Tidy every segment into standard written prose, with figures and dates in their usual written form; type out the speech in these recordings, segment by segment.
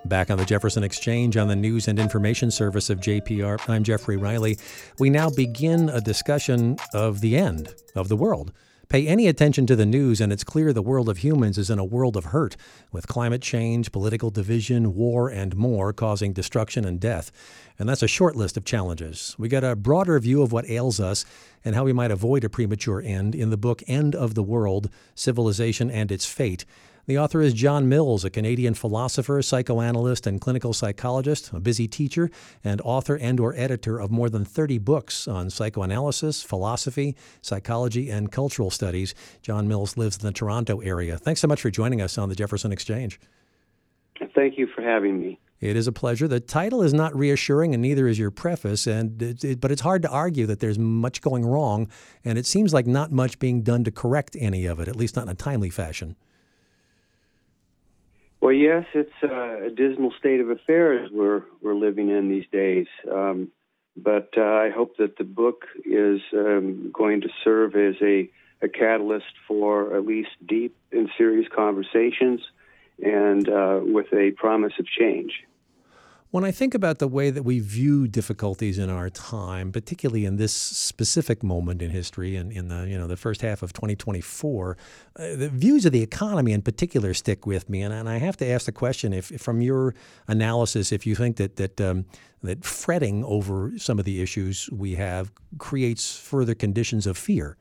Back on the Jefferson Exchange on the News and Information Service of JPR, I'm Jeffrey Riley. We now begin a discussion of the end of the world. Pay any attention to the news, and it's clear the world of humans is in a world of hurt, with climate change, political division, war, and more causing destruction and death. And that's a short list of challenges. We got a broader view of what ails us and how we might avoid a premature end in the book End of the World, Civilization and Its Fate. The author is John Mills, a Canadian philosopher, psychoanalyst, and clinical psychologist, a busy teacher, and author and/or editor of more than 30 books on psychoanalysis, philosophy, psychology, and cultural studies. John Mills lives in the Toronto area. Thanks so much for joining us on the Jefferson Exchange. Thank you for having me. It is a pleasure. The title is not reassuring, and neither is your preface, but it's hard to argue that there's much going wrong, and it seems like not much being done to correct any of it, at least not in a timely fashion. Well, yes, it's a dismal state of affairs we're living in these days. But I hope that the book is going to serve as a catalyst for at least deep and serious conversations and with a promise of change. When I think about the way that we view difficulties in our time, particularly in this specific moment in history and in the first half of 2024, the views of the economy in particular stick with me. And I have to ask the question, if from your analysis, if you think that fretting over some of the issues we have creates further conditions of fear.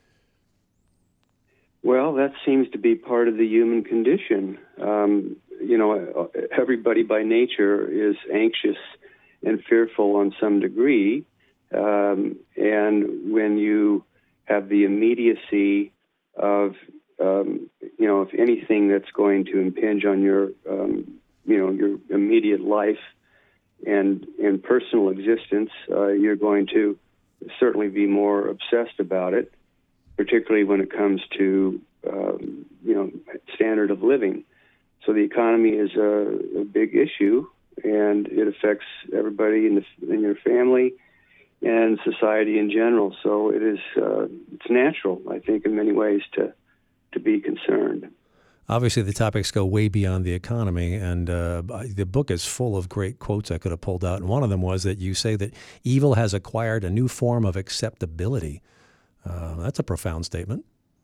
Well, that seems to be part of the human condition. Everybody by nature is anxious and fearful on some degree. And when you have the immediacy of, if anything that's going to impinge on your immediate life and personal existence, you're going to certainly be more obsessed about it, particularly when it comes to, standard of living. So the economy is a big issue, and it affects everybody in your family and society in general. So it is it's natural, I think, in many ways to be concerned. Obviously, the topics go way beyond the economy, and the book is full of great quotes I could have pulled out. And one of them was that you say that evil has acquired a new form of acceptability. That's a profound statement.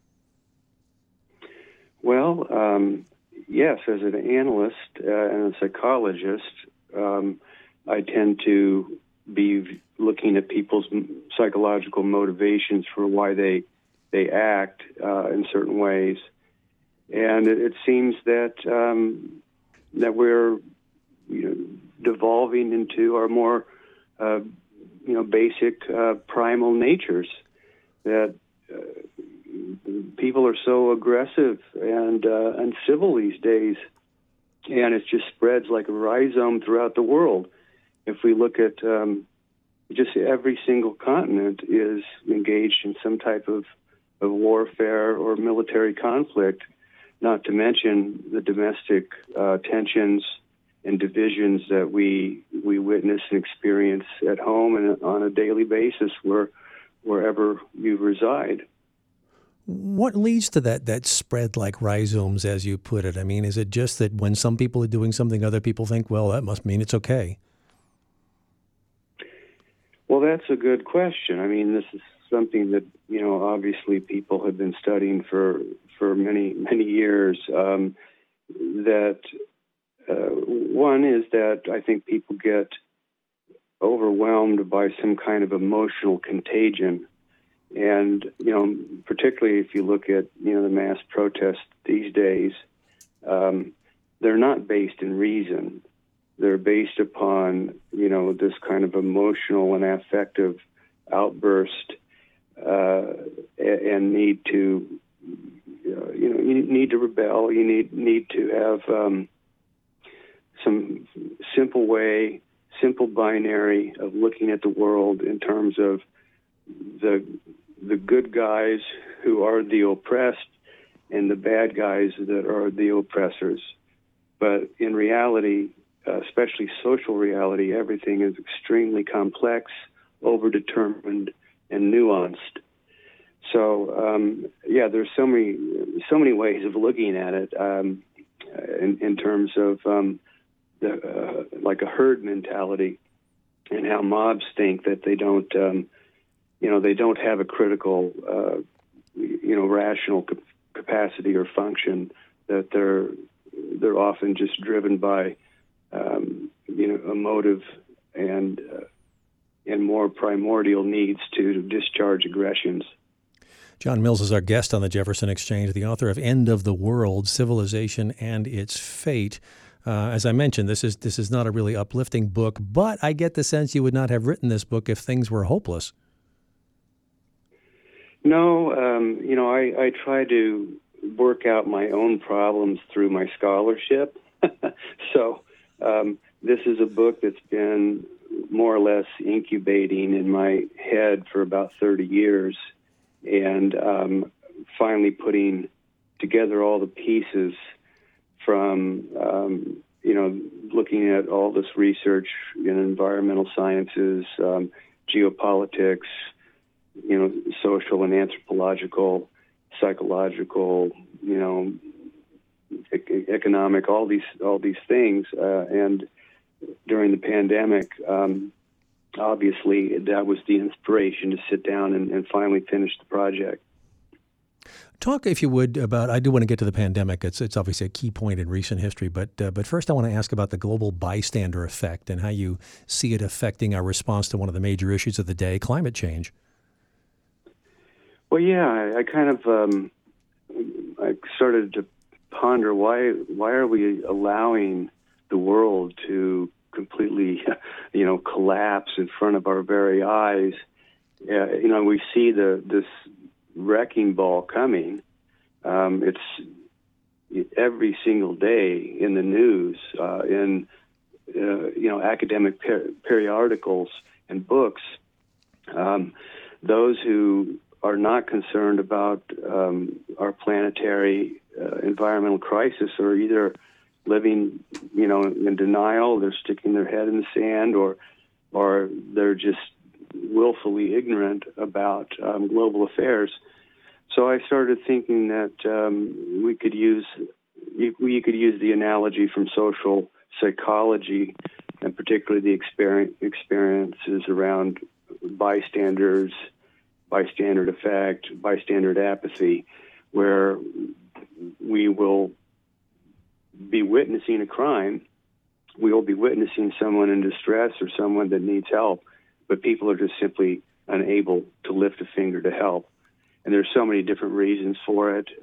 Well, yes, as an analyst and a psychologist, I tend to be looking at people's psychological motivations for why they act in certain ways, and it seems that we're devolving into our more basic primal natures. That people are so aggressive and uncivil these days, and it just spreads like a rhizome throughout the world. If we look at just every single continent is engaged in some type of warfare or military conflict, not to mention the domestic tensions and divisions that we witness and experience at home and on a daily basis wherever you reside. What leads to that spread like rhizomes, as you put it? I mean, is it just that when some people are doing something, other people think, well, that must mean it's okay? Well, that's a good question. I mean, this is something that, obviously people have been studying for many, many years. One is that I think people get overwhelmed by some kind of emotional contagion. And, particularly if you look at, the mass protests these days, they're not based in reason. They're based upon, this kind of emotional and affective outburst and need to, you need to rebel. You need to have some simple binary of looking at the world in terms of the good guys who are the oppressed and the bad guys that are the oppressors. But in reality, especially social reality, everything is extremely complex, overdetermined, and nuanced. So, there's so many ways of looking at it in terms of like a herd mentality, and how mobs think that they don't, they don't have a critical, rational capacity or function, that they're often just driven by, a motive and more primordial needs to discharge aggressions. John Mills is our guest on the Jefferson Exchange, the author of End of the World, Civilization and Its Fate. As I mentioned, this is not a really uplifting book, but I get the sense you would not have written this book if things were hopeless. No, I try to work out my own problems through my scholarship. So this is a book that's been more or less incubating in my head for about 30 years, and finally putting together all the pieces from, looking at all this research in environmental sciences, geopolitics, social and anthropological, psychological, economic, all these things. And during the pandemic, obviously, that was the inspiration to sit down and finally finish the project. Talk, if you would, about, I do want to get to the pandemic. It's obviously a key point in recent history, but first I want to ask about the global bystander effect and how you see it affecting our response to one of the major issues of the day, climate change. Well, yeah, I kind of I started to ponder why are we allowing the world to completely, collapse in front of our very eyes. We see this wrecking ball coming. It's every single day in the news, in academic periodicals and books. Those who are not concerned about our planetary environmental crisis are either living, in denial. They're sticking their head in the sand, or they're just willfully ignorant about global affairs. So I started thinking that we could use the analogy from social psychology, and particularly the experiences around bystanders, bystander effect, bystander apathy, where we will be witnessing a crime. We will be witnessing someone in distress or someone that needs help, but people are just simply unable to lift a finger to help. And there's so many different reasons for it.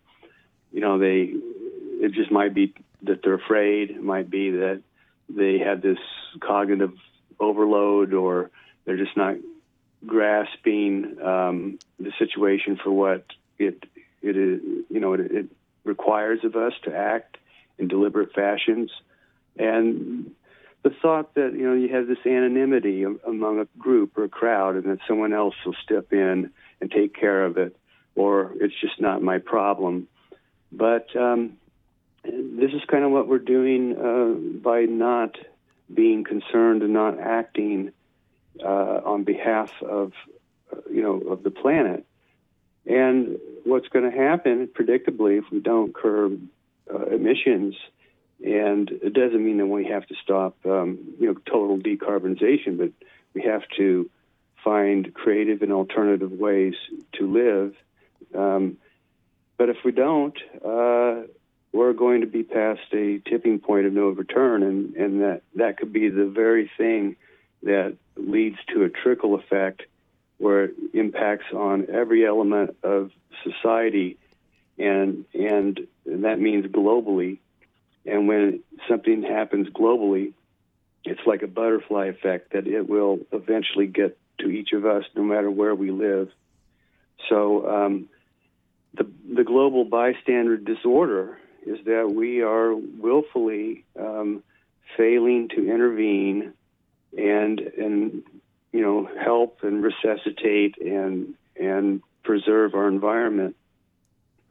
It just might be that they're afraid. It might be that they have this cognitive overload, or they're just not grasping the situation for what it is. It requires of us to act in deliberate fashions. And the thought that, you have this anonymity among a group or a crowd, and that someone else will step in and take care of it, or it's just not my problem. But this is kind of what we're doing by not being concerned and not acting on behalf of the planet. And what's going to happen, predictably, if we don't curb emissions, and it doesn't mean that we have to stop, total decarbonization, but we have to find creative and alternative ways to live. But if we don't, we're going to be past a tipping point of no return, and that could be the very thing that leads to a trickle effect where it impacts on every element of society, and that means globally. And when something happens globally, it's like a butterfly effect, that it will eventually get to each of us no matter where we live. So the global bystander disorder is that we are willfully failing to intervene and help and resuscitate and preserve our environment.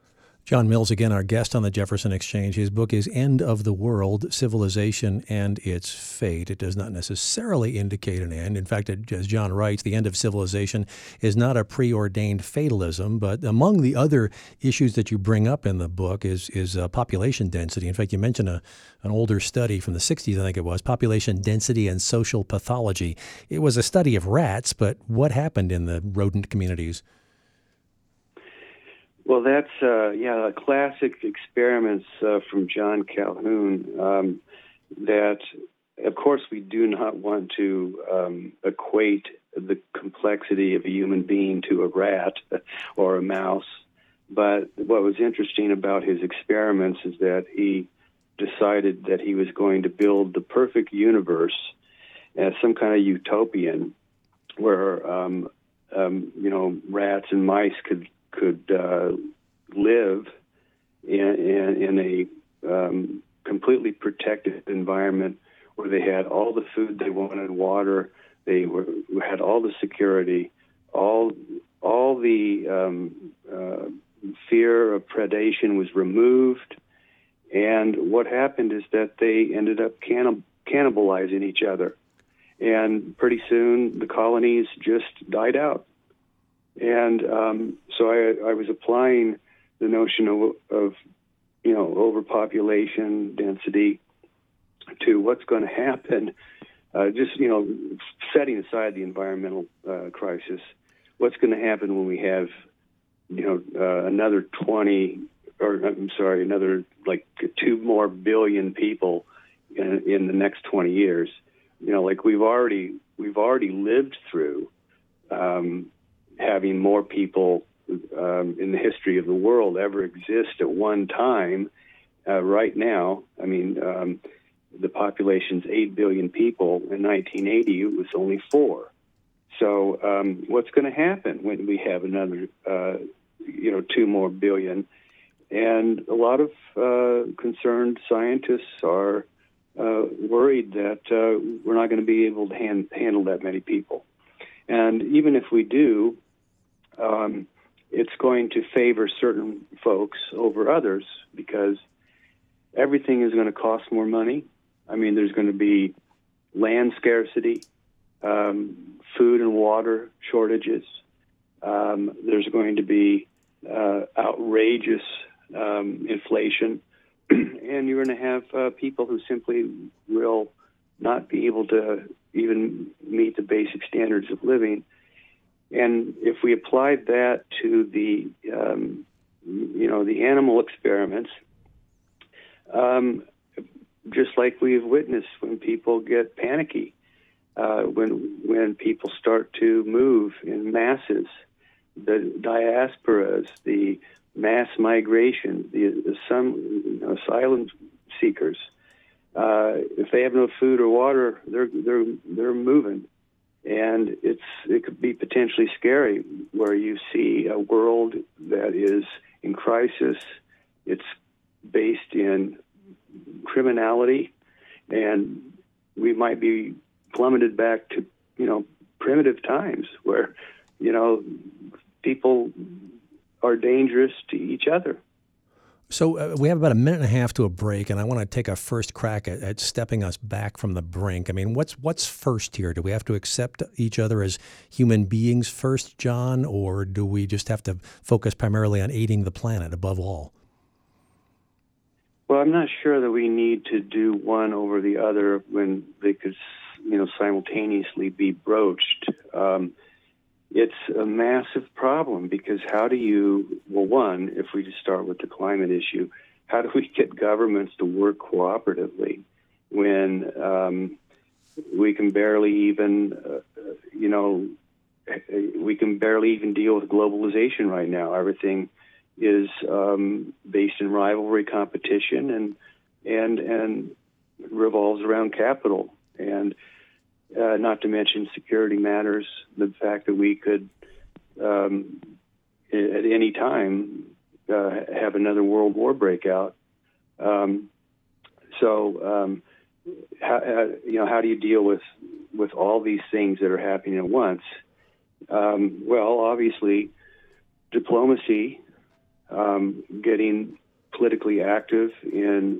John Mills, again, our guest on the Jefferson Exchange. His book is End of the World, Civilization and Its Fate. It does not necessarily indicate an end. In fact, as John writes, the end of civilization is not a preordained fatalism, but among the other issues that you bring up in the book is population density. In fact, you mentioned an older study from the 60s, I think it was, population density and social pathology. It was a study of rats, but what happened in the rodent communities? Well, that's classic experiments from John Calhoun. That, of course, we do not want to equate the complexity of a human being to a rat or a mouse. But what was interesting about his experiments is that he decided that he was going to build the perfect universe as some kind of utopian, where rats and mice could live in a completely protected environment where they had all the food they wanted, water, had all the security, all the fear of predation was removed. And what happened is that they ended up cannibalizing each other. And pretty soon the colonies just died out. And so I was applying the notion of overpopulation density to what's going to happen. Setting aside the environmental crisis, what's going to happen when we have another 2 more billion people in the next 20 years. We've already lived through having more people in the history of the world ever exist at one time. Right now, the population's 8 billion people. In 1980, it was only 4. So what's going to happen when we have another, 2 more billion? And a lot of concerned scientists are worried that we're not going to be able to handle that many people. And even if we do, it's going to favor certain folks over others because everything is going to cost more money. There's going to be land scarcity, food and water shortages. There's going to be outrageous inflation, and you're going to have people who simply will not be able to even meet the basic standards of living. And if we applied that to the animal experiments, just like we've witnessed when people get panicky, when people start to move in masses, the diasporas, the mass migration, the asylum seekers, if they have no food or water, they're moving. And it could be potentially scary where you see a world that is in crisis. It's based in criminality, and we might be plummeted back to, primitive times where, people are dangerous to each other. So we have about a minute and a half to a break, and I want to take a first crack at stepping us back from the brink. What's first here? Do we have to accept each other as human beings first, John, or do we just have to focus primarily on aiding the planet above all? Well, I'm not sure that we need to do one over the other when they could, simultaneously be broached. It's a massive problem because how do you, one, if we just start with the climate issue, how do we get governments to work cooperatively when we can barely even, deal with globalization right now? Everything is based in rivalry, competition, and revolves around capital. And not to mention security matters, the fact that we could, at any time, have another world war break out. How do you deal with all these things that are happening at once? Obviously, diplomacy getting politically active in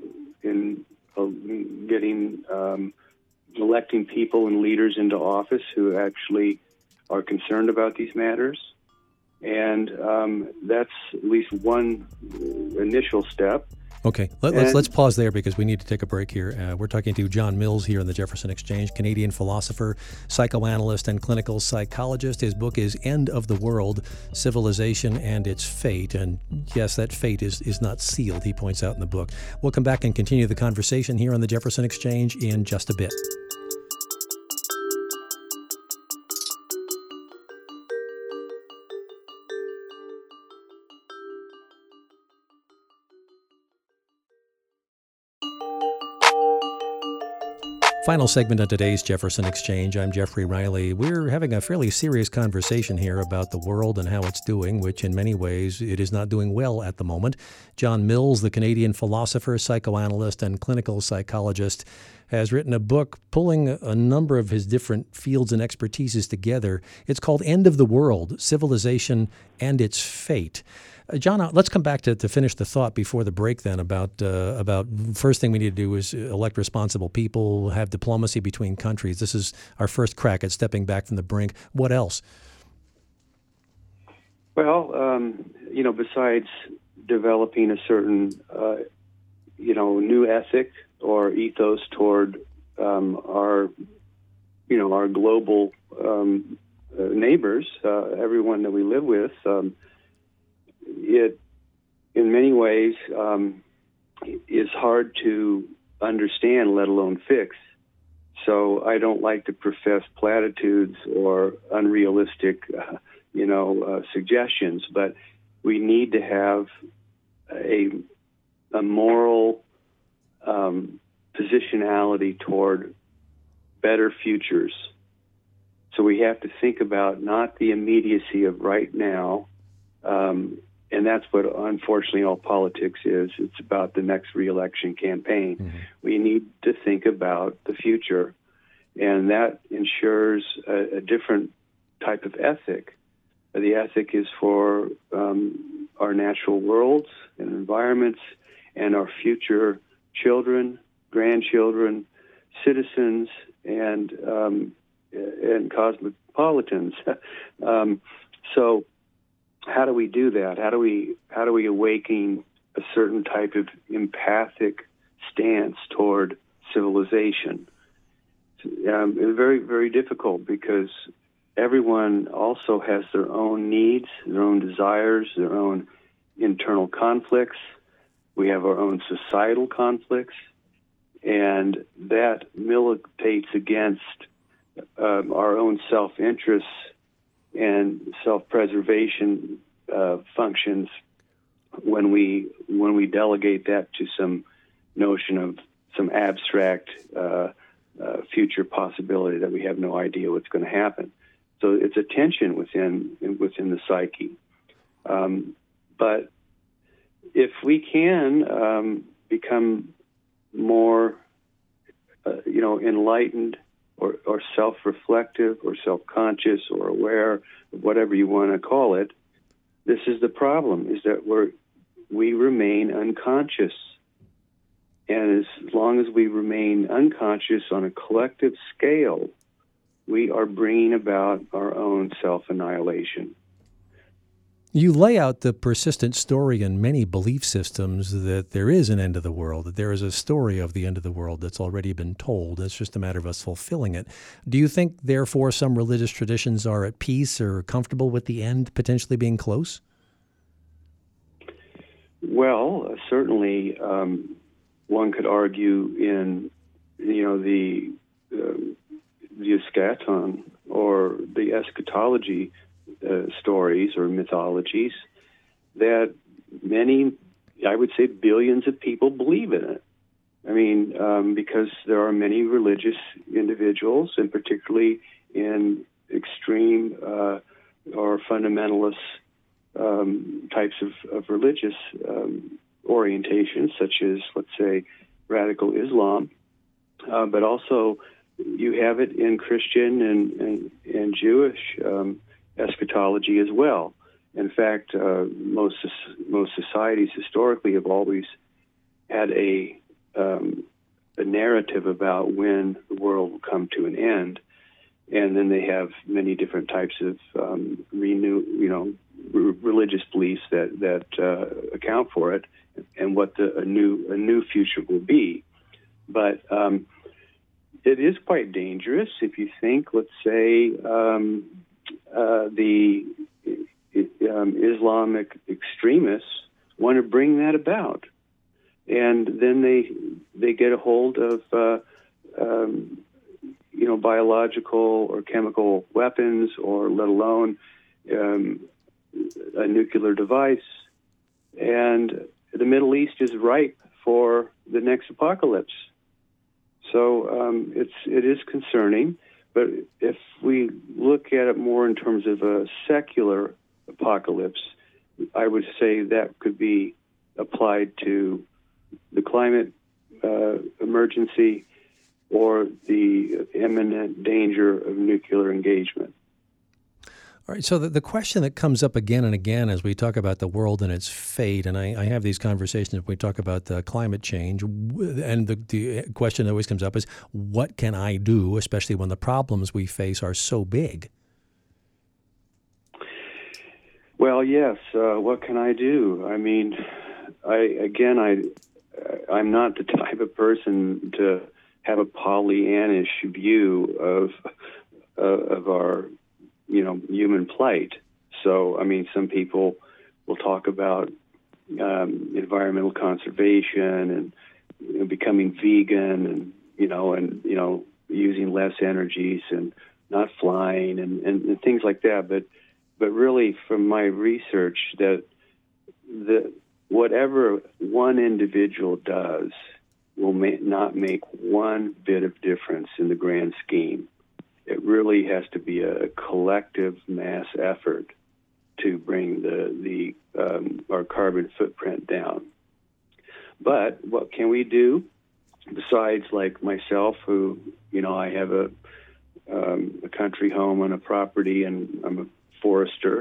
getting electing people and leaders into office who actually are concerned about these matters. And that's at least one initial step. Okay, let's pause there because we need to take a break here. We're talking to John Mills here in the Jefferson Exchange, Canadian philosopher, psychoanalyst, and clinical psychologist. His book is End of the World, Civilization and Its Fate. And yes, that fate is not sealed, he points out in the book. We'll come back and continue the conversation here on the Jefferson Exchange in just a bit. Final segment of today's Jefferson Exchange. I'm Jeffrey Riley. We're having a fairly serious conversation here about the world and how it's doing, which in many ways it is not doing well at the moment. John Mills, the Canadian philosopher, psychoanalyst, and clinical psychologist, has written a book pulling a number of his different fields and expertises together. It's called End of the World, Civilization and Its Fate. John, let's come back to finish the thought before the break then about first thing we need to do is elect responsible people, have diplomacy between countries. This is our first crack at stepping back from the brink. What else? Well, besides developing a certain, new ethic or ethos toward our global neighbors, everyone that we live with, it, in many ways, is hard to understand, let alone fix. So I don't like to profess platitudes or unrealistic, suggestions, but we need to have a moral positionality toward better futures. So we have to think about not the immediacy of right now, and that's what, unfortunately, all politics is. It's about the next re-election campaign. Mm-hmm. We need to think about the future, and that ensures a different type of ethic. The ethic is for our natural worlds and environments and our future children, grandchildren, citizens, and cosmopolitans. So how do we do that? How do we awaken a certain type of empathic stance toward civilization? It's very, very difficult because everyone also has their own needs, their own desires, their own internal conflicts. We have our own societal conflicts, and that militates against our own self-interests and self-preservation functions when we delegate that to some notion of some abstract future possibility that we have no idea what's going to happen. So it's a tension within the psyche. But if we can become more, enlightened or self-reflective or self-conscious or aware of whatever you want to call it, this is the problem, is that we remain unconscious. And as long as we remain unconscious on a collective scale, we are bringing about our own self-annihilation. You lay out the persistent story in many belief systems that there is an end of the world, that there is a story of the end of the world that's already been told. It's just a matter of us fulfilling it. Do you think, therefore, some religious traditions are at peace or comfortable with the end potentially being close? Well, certainly one could argue in, the eschaton or the eschatology stories or mythologies that many, I would say billions of people believe in it. I mean, because there are many religious individuals, and particularly in extreme or fundamentalist types of religious orientations, such as, let's say, radical Islam, but also you have it in Christian and Jewish eschatology as well. In fact, most societies historically have always had a narrative about when the world will come to an end, and then they have many different types of religious beliefs that account for it, and what a new future will be. But it is quite dangerous if you think, let's say, the Islamic extremists want to bring that about, and then they get a hold of biological or chemical weapons, or let alone a nuclear device, and the Middle East is ripe for the next apocalypse. So it is concerning, but if we look at it more in terms of a secular apocalypse, I would say that could be applied to the climate emergency or the imminent danger of nuclear engagement. All right, so the question that comes up again and again as we talk about the world and its fate, and I have these conversations when we talk about climate change, and the question that always comes up is, what can I do, especially when the problems we face are so big? Well, yes, what can I do? I mean, I'm not the type of person to have a Pollyannish view of our human plight. So, I mean, some people will talk about environmental conservation and becoming vegan, and using less energies and not flying and things like that. But really, from my research, that whatever one individual does will not make one bit of difference in the grand scheme. It really has to be a collective mass effort to bring our carbon footprint down. But what can we do besides, like myself, who I have a country home on a property, and I'm a forester.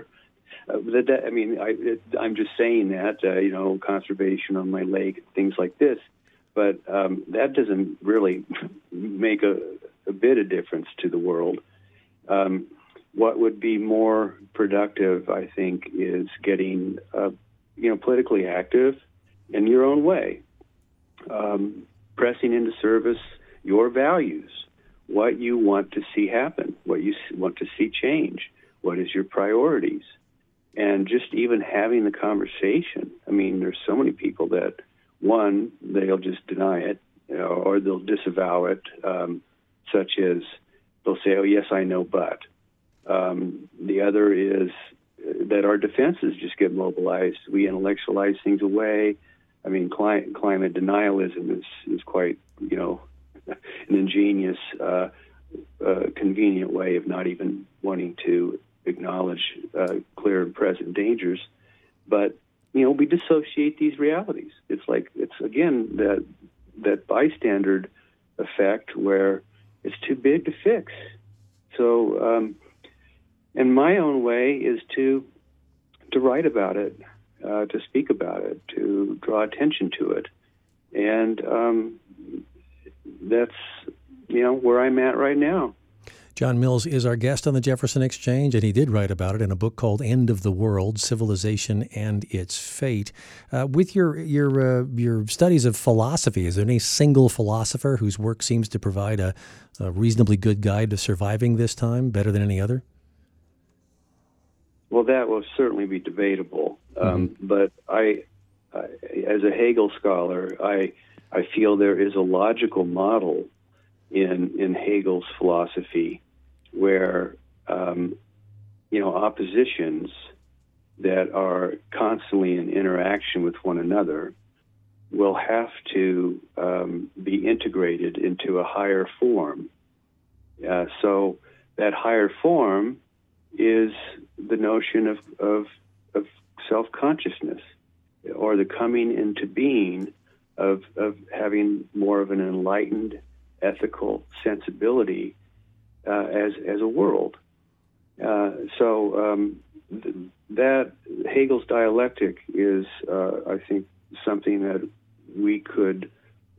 I'm just saying that conservation on my lake, things like this. But that doesn't really make a bit of difference to the world. What would be more productive, I think, is getting politically active in your own way, pressing into service your values, what you want to see happen, what you want to see change, what is your priorities, and just even having the conversation. I mean, there's so many people that, one, they'll just deny it, or they'll disavow it, such as they'll say, oh, yes, I know, but. The other is that our defenses just get mobilized. We intellectualize things away. I mean, climate denialism is quite, an ingenious, convenient way of not even wanting to acknowledge clear and present dangers. But, we dissociate these realities. It's again, that bystander effect where it's too big to fix. So, and my own way is to write about it, to speak about it, to draw attention to it. And that's, where I'm at right now. John Mills is our guest on the Jefferson Exchange, and he did write about it in a book called End of the World, Civilization and Its Fate. With your studies of philosophy, is there any single philosopher whose work seems to provide a reasonably good guide to surviving this time, better than any other? Well, that will certainly be debatable. But I, as a Hegel scholar, I feel there is a logical model in Hegel's philosophy where, oppositions that are constantly in interaction with one another will have to be integrated into a higher form. So that higher form is the notion of self-consciousness, or the coming into being of having more of an enlightened ethical sensibility as a world. So that Hegel's dialectic is, I think, something that we could,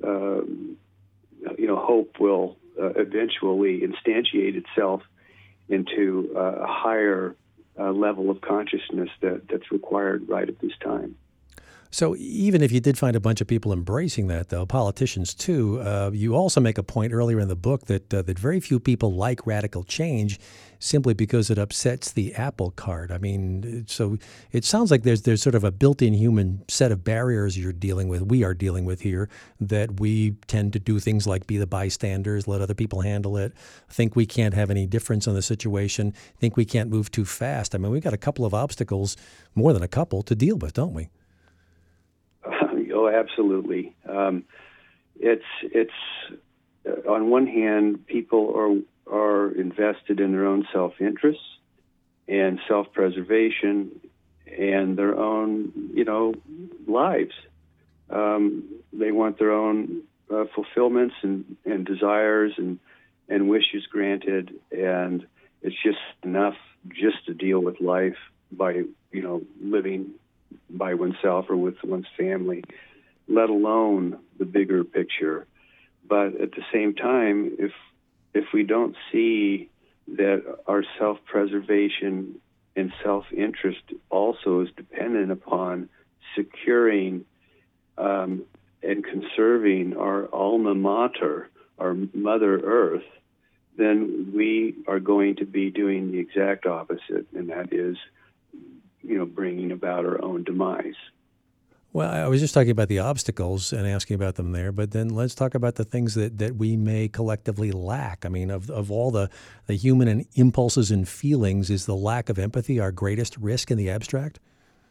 hope will eventually instantiate itself into a higher level of consciousness that's required right at this time. So even if you did find a bunch of people embracing that, though, politicians too, you also make a point earlier in the book that very few people like radical change simply because it upsets the apple cart. I mean, so it sounds like there's sort of a built-in human set of barriers we are dealing with here, that we tend to do things like be the bystanders, let other people handle it, think we can't have any difference on the situation, think we can't move too fast. I mean, we've got a couple of obstacles, more than a couple, to deal with, don't we? Oh, absolutely. It's on one hand, people are invested in their own self-interest and self-preservation and their own, lives. They want their own fulfillments and desires and wishes granted, and it's just enough just to deal with life by, living by oneself or with one's family, let alone the bigger picture. But at the same time, if we don't see that our self-preservation and self-interest also is dependent upon securing and conserving our alma mater, our Mother Earth, then we are going to be doing the exact opposite, and that is bringing about our own demise. Well, I was just talking about the obstacles and asking about them there, but then let's talk about the things that we may collectively lack. I mean, of all the human impulses and feelings, is the lack of empathy our greatest risk in the abstract?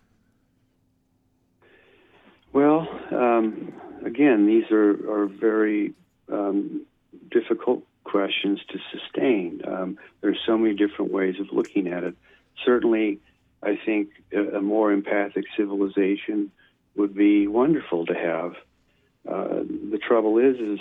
Well, again, these are very difficult questions to sustain. There's so many different ways of looking at it. Certainly, I think a more empathic civilization would be wonderful to have. The trouble is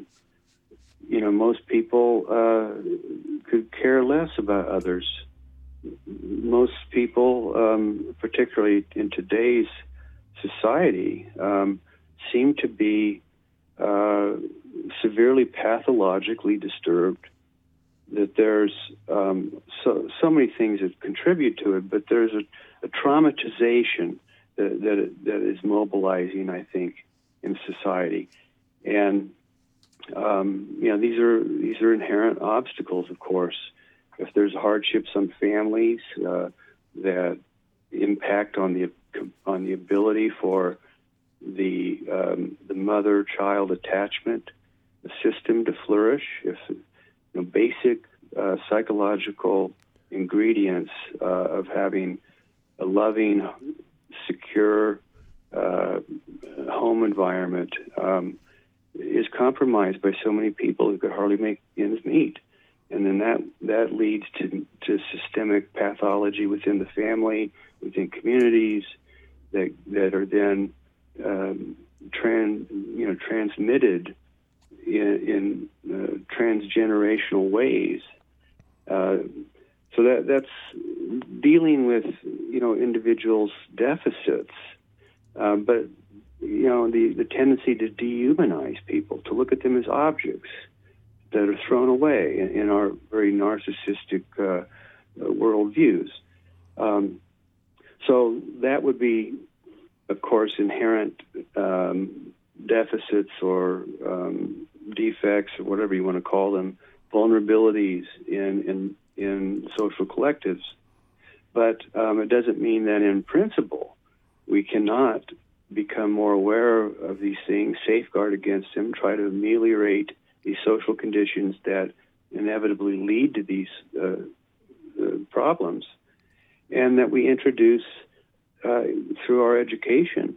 most people could care less about others. Most people, particularly in today's society, seem to be severely pathologically disturbed. That there's so many things that contribute to it, but there's a traumatization that is mobilizing, I think, in society, and these are inherent obstacles, of course. If there's hardships on families that impact on the ability for the mother-child attachment system to flourish, if basic psychological ingredients of having a loving, secure home environment is compromised by so many people who could hardly make ends meet. And then that leads to systemic pathology within the family, within communities that are then transmitted in transgenerational ways. So that's dealing with individuals' deficits, but the tendency to dehumanize people, to look at them as objects that are thrown away in our very narcissistic worldviews. So that would be, of course, inherent deficits or defects, or whatever you want to call them, vulnerabilities in social collectives. But it doesn't mean that in principle we cannot become more aware of these things, safeguard against them, try to ameliorate these social conditions that inevitably lead to these problems, and that we introduce through our education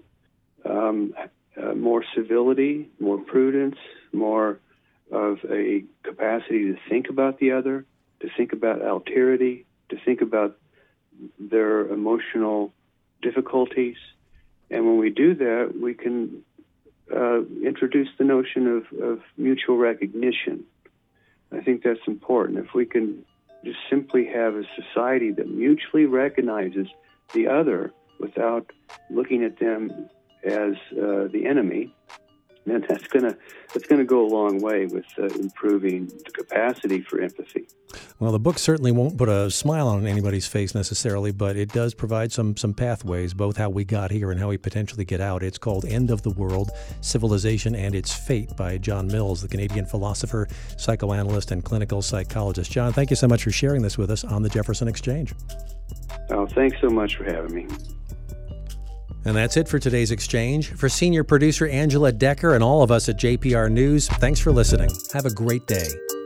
more civility, more prudence, more of a capacity to think about the other, to think about alterity, to think about their emotional difficulties. And when we do that, we can introduce the notion of mutual recognition. I think that's important. If we can just simply have a society that mutually recognizes the other without looking at them as the enemy, then that's gonna go a long way with improving the capacity for empathy. Well, the book certainly won't put a smile on anybody's face necessarily, but it does provide some pathways, both how we got here and how we potentially get out. It's called End of the World, Civilization and Its Fate by John Mills, the Canadian philosopher, psychoanalyst, and clinical psychologist. John, thank you so much for sharing this with us on the Jefferson Exchange. Oh, thanks so much for having me. And that's it for today's exchange. For senior producer Angela Decker and all of us at JPR News, thanks for listening. Have a great day.